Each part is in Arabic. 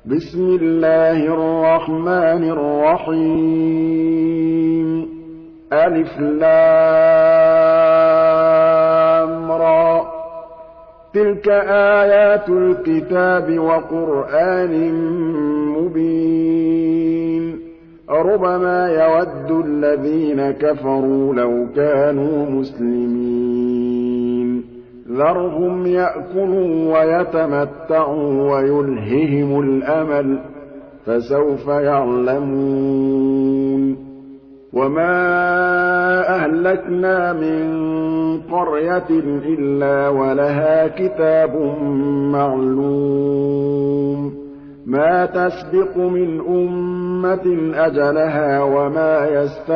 بسم الله الرحمن الرحيم ألف لام را تلك آيات الكتاب وقرآن مبين ربما يود الذين كفروا لو كانوا مسلمين ذرهم يأكلوا ويتمتعوا ويلههم الأمل فسوف يعلمون وما أهلكنا من قرية إلا ولها كتاب معلوم ما تسبق من أمة أجلها وما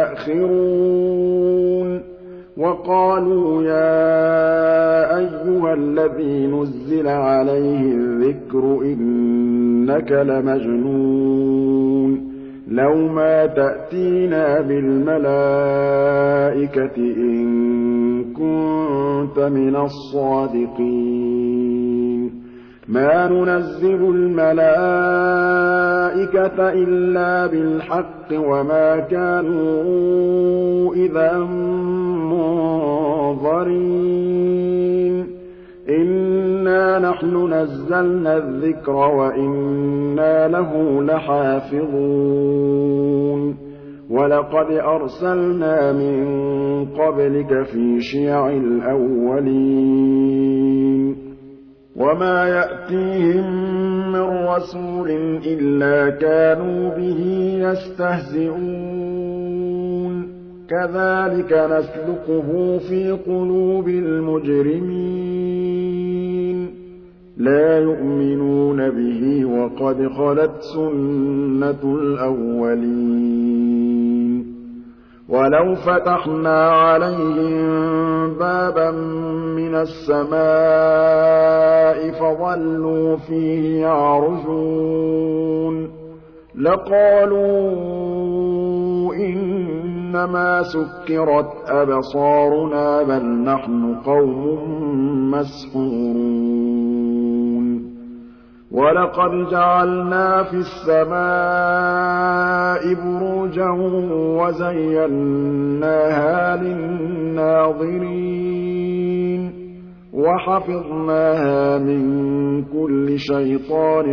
يستأخرون وقالوا يا أيها الذي نزل عليه الذكر إنك لمجنون لو ما تأتينا بالملائكة إن كنت من الصادقين ما ننزل الملائكة إلا بالحق وما كانوا إذا منظرين إنا نحن نزلنا الذكر وإنا له لحافظون ولقد أرسلنا من قبلك في شيع الأولين وما يأتيهم من رسول إلا كانوا به يستهزئون كذلك نسلكه في قلوب المجرمين لا يؤمنون به وقد خلت سنة الأولين ولو فتحنا عليهم بابا من السماء فظلوا فيه يعرجون لقالوا إنما سكرت أبصارنا بل نحن قوم مسحورون ولقد جعلنا في السماء بروجا وزيناها للناظرين وحفظناها من كل شيطان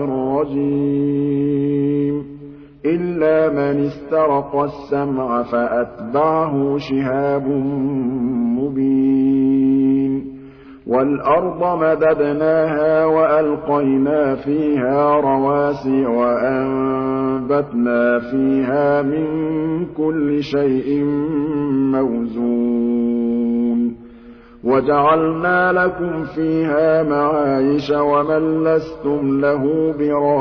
رجيم إلا من استرق السمع فأتبعه شهاب مبين والأرض مددناها وألقينا فيها رواسي وأنبتنا فيها من كل شيء موزون وجعلنا لكم فيها معايش ومن لستم له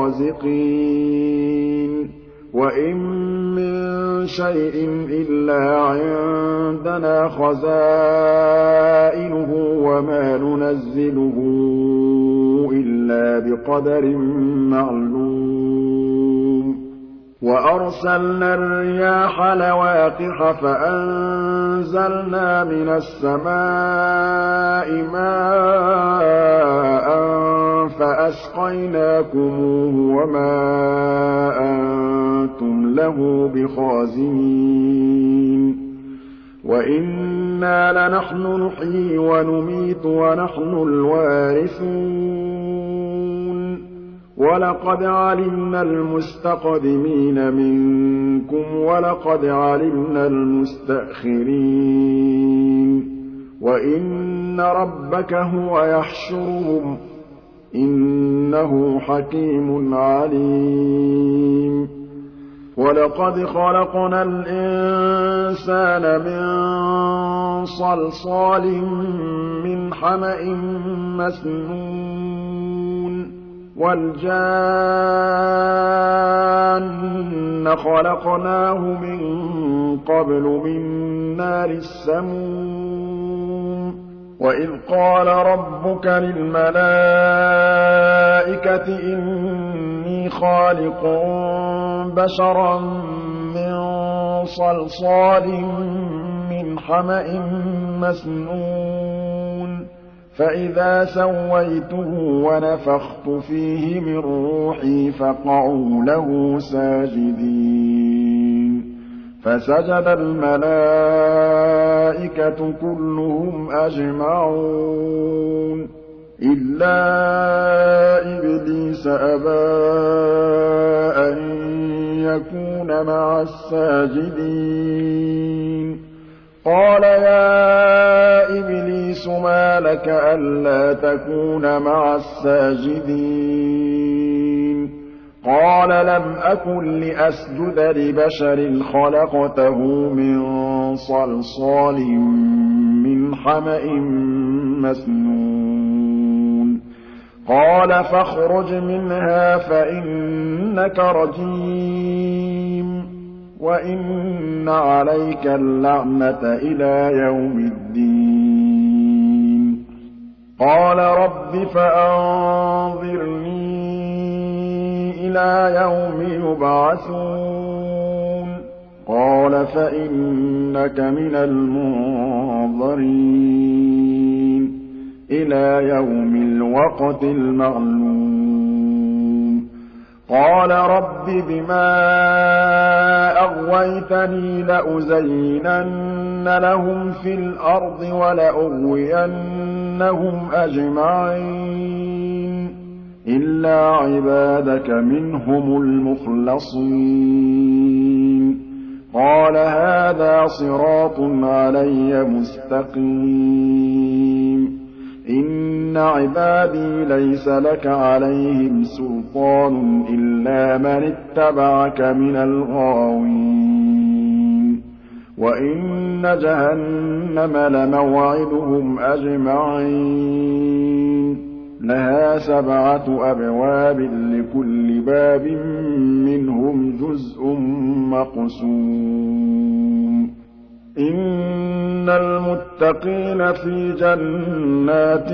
برازقين وإن من شيء إلا عندنا خزائنه وما ننزله إلا بقدر معلوم وأرسلنا الرياح لواقح فأنزلنا من السماء ماء فأسقيناكموه وما أنتم له بخازنين وإنا لنحن نحيي ونميت ونحن الوارثون ولقد علمنا المستقدمين منكم ولقد علمنا المستأخرين وإن ربك هو يحشرهم إنه حكيم عليم ولقد خلقنا الإنسان من صلصال من حمأ مسنون والجان خلقناه من قبل من نار السموم وإذ قال ربك للملائكة إني خالق بشرا من صلصال من حمأ مسنون فإذا سويته ونفخت فيه من روحي فقعوا له ساجدين فسجد الملائكة كلهم أجمعون إلا إبليس أبى أن يكون مع الساجدين قال يا إبليس ما لك ألا تكون مع الساجدين قال لم أكن لأسجد لبشر خلقته من صلصال من حمأ مسنون قال فاخرج منها فإنك رجيم وإن عليك اللعنة إلى يوم الدين قال رب فأنظرني إلى يوم يبعثون قال فإنك من المنظرين إلى يوم الوقت المعلوم قال رب بما أغويتني لأزينن لهم في الأرض ولأغوينهم أجمعين إلا عبادك منهم المخلصين قال هذا صراط علي مستقيم إن عبادي ليس لك عليهم سلطان إلا من اتبعك من الغاوين وإن جهنم لموعدهم أجمعين لها 7 أبواب لكل باب منهم جزء مقسوم إن المتقين في جنات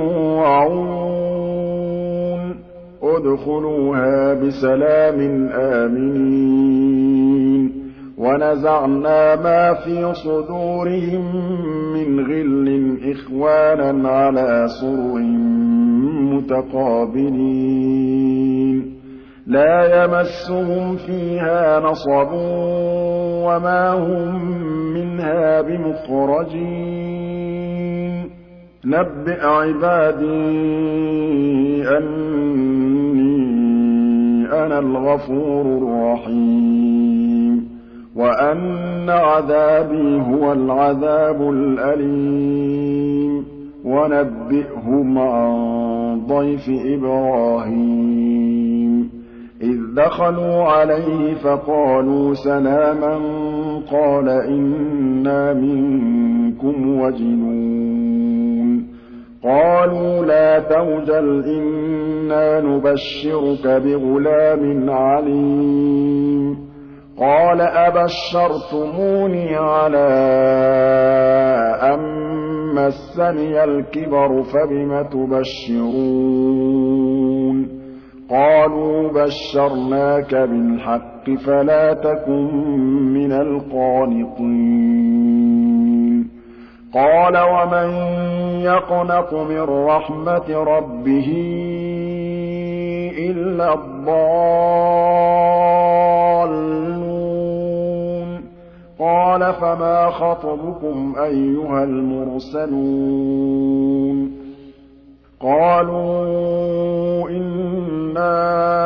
وعيون ادخلوها بسلام آمنين ونزعنا ما في صدورهم من غل إخوانا على سرر متقابلين لا يمسهم فيها نصب وما هم منها بمخرجين نبئ عبادي أني أنا الغفور الرحيم وأن عذابي هو العذاب الأليم ونبئهم عن ضيف إبراهيم إذ دخلوا عليه فقالوا سلاما قال إنا منكم وجلون قالوا لا توجل إنا نبشرك بغلام عليم قال أبشرتموني على أن مسني الكبر فبم تبشرون قالوا بشرناك بالحق فلا تكن من القانطين قال ومن يقنط من رحمة ربه إلا الضالون قال فما خطبكم أيها المرسلون قالوا إنا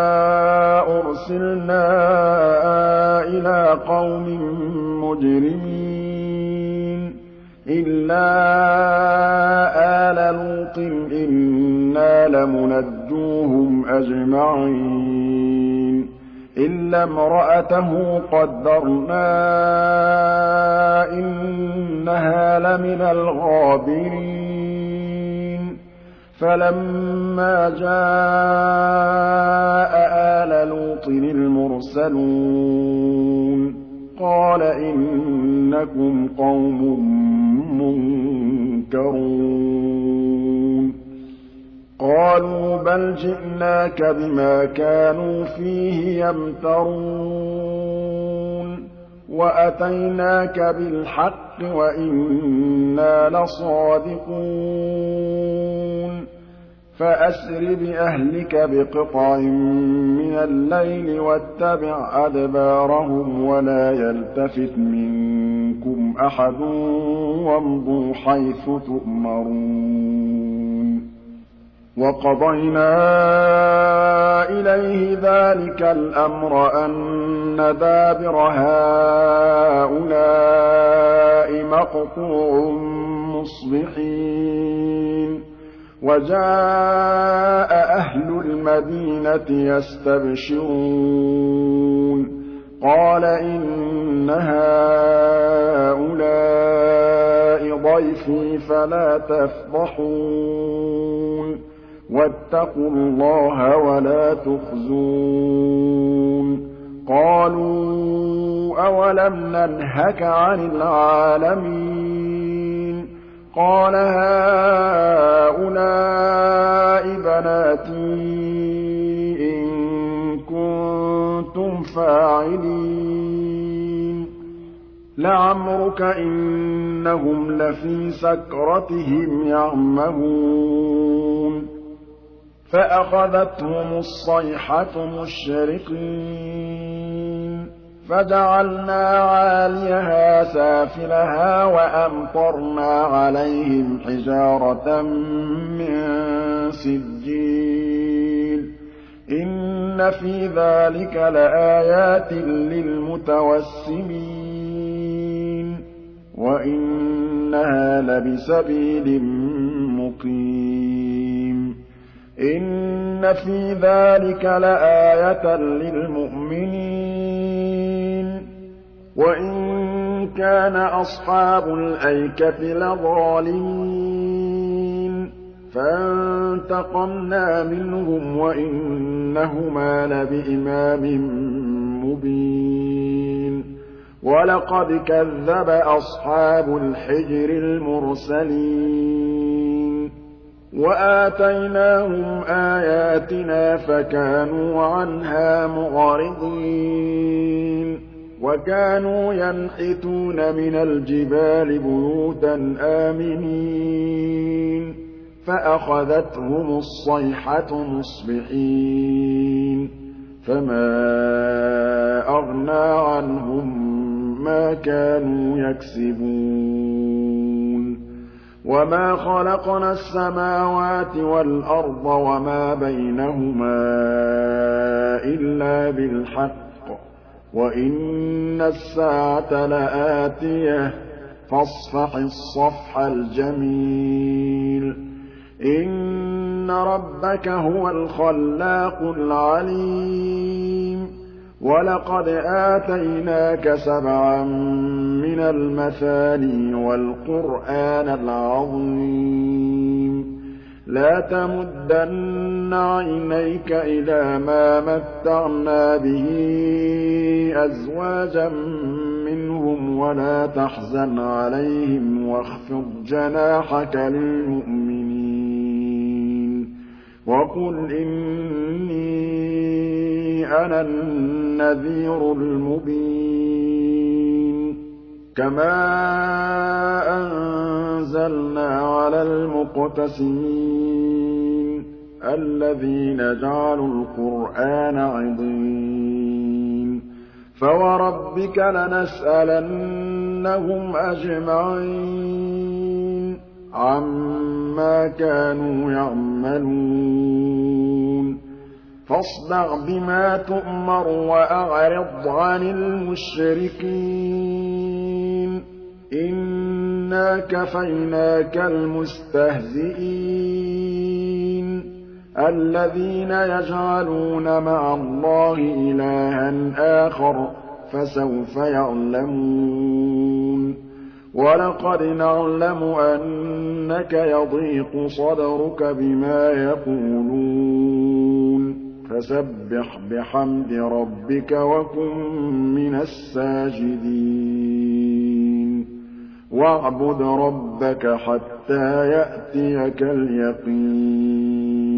أرسلنا إلى قوم مجرمين إلا آل لوط إنا لمنجوهم أجمعين إلا امرأته قدرنا إنها لمن الغابرين فلما جاء آل لوط المرسلون قال إنكم قوم منكرون قالوا بل جئناك بما كانوا فيه يمترون وَأَتَيْنَاكَ بِالْحَقِّ وَإِنَّا لَصَادِقُونَ فَأَسْرِ بِأَهْلِكَ بِقِطْعٍ مِّنَ اللَّيْلِ وَاتَّبِعْ أَدْبَارَهُمْ وَلَا يَلْتَفِتْ مِنكُمْ أَحَدٌ وَامْضُوا حَيْثُ تُؤْمَرُونَ وَقَضَيْنَا إِلَيْهِ ذَٰلِكَ الْأَمْرَ أَنَّ دَابِرَ هَٰؤُلَاءِ مَقْطُوعٌ مُّصْبِحِينَ وَجَاءَ أَهْلُ الْمَدِينَةِ يَسْتَبْشِرُونَ قَالَ إِنَّ هَٰؤُلَاءِ ضَيْفِي فَلَا تَفْضَحُونِ وَاتَّقُوا اللَّهَ وَلَا تُخْزُونِ قَالُوا أَوَلَمْ نَنْهَكَ عَنِ الْعَالَمِينَ قَالَ هَٰؤُلَاءِ بَنَاتِي إِن كُنتُمْ فَاعِلِينَ لَعَمْرُكَ إِنَّهُمْ لَفِي سَكْرَتِهِمْ يَعْمَهُونَ فَأَخَذَتْهُمُ الصَّيْحَةُ مُشْرِقِينَ فَجَعَلْنَا عَالِيَهَا سَافِلَهَا وَأَمْطَرْنَا عَلَيْهِمْ حِجَارَةً مِّن سِجِّيلٍ إِنَّ فِي ذَٰلِكَ لَآيَاتٍ لِّلْمُتَوَسِّمِينَ وَإِنَّهَا لَبِسَبِيلٍ مُّقِيمٍ إِنَّ فِي ذَٰلِكَ لَآيَةً لِّلْمُؤْمِنِينَ وَإِن كَانَ أَصْحَابُ الْأَيْكَةِ لَظَالِمِينَ فَانتَقَمْنَا مِنْهُمْ وَإِنَّهُمَا لَبِإِمَامٍ مُّبِينٍ وَلَقَدْ كَذَّبَ أَصْحَابُ الْحِجْرِ الْمُرْسَلِينَ وَآتَيْنَاهُمْ آيَاتِنَا فَكَانُوا عَنْهَا مُعْرِضِينَ وَكَانُوا يَنْحِتُونَ مِنَ الْجِبَالِ بُيُوتًا آمِنِينَ فَأَخَذَتْهُمُ الصَّيْحَةُ مُصْبِحِينَ فَمَا أَغْنَىٰ عَنْهُم مَّا كَانُوا يَكْسِبُونَ وَمَا خَلَقْنَا السَّمَاوَاتِ وَالْأَرْضَ وَمَا بَيْنَهُمَا إِلَّا بِالْحَقِّ وَإِنَّ السَّاعَةَ لَآتِيَةٌ فَاصْفَحِ الصَّفْحَ الْجَمِيلَ إِنَّ رَبَّكَ هُوَ الْخَلَّاقُ الْعَلِيمُ وَلَقَدْ آتَيْنَاكَ سَبْعًا مِّنَ الْمَثَانِي وَالْقُرْآنَ الْعَظِيمَ لَا تَمُدَّنَّ عَيْنَيْكَ إِلَىٰ مَا مَتَّعْنَا بِهِ أَزْوَاجًا مِّنْهُمْ وَلَا تَحْزَنْ عَلَيْهِمْ وَاخْفِضْ جَنَاحَكَ لِلْمُؤْمِنِينَ وَقُلْ إِنِّي أَنَا النَّذِيرُ الْمُبِينُ كَمَا أَنزَلْنَا عَلَى الْمُقْتَسِمِينَ الَّذِينَ جَعَلُوا الْقُرْآنَ عِضِينَ فَوَرَبِّكَ لَنَسْأَلَنَّهُمْ أَجْمَعِينَ عَمَّا كَانُوا يَعْمَلُونَ فاصدع بما تؤمر وأعرض عن المشركين إنا كفيناك المستهزئين الذين يجعلون مع الله إلها آخر فسوف يعلمون ولقد نعلم أنك يضيق صدرك بما يقولون فسبح بحمد ربك وكن من الساجدين واعبد ربك حتى يأتيك اليقين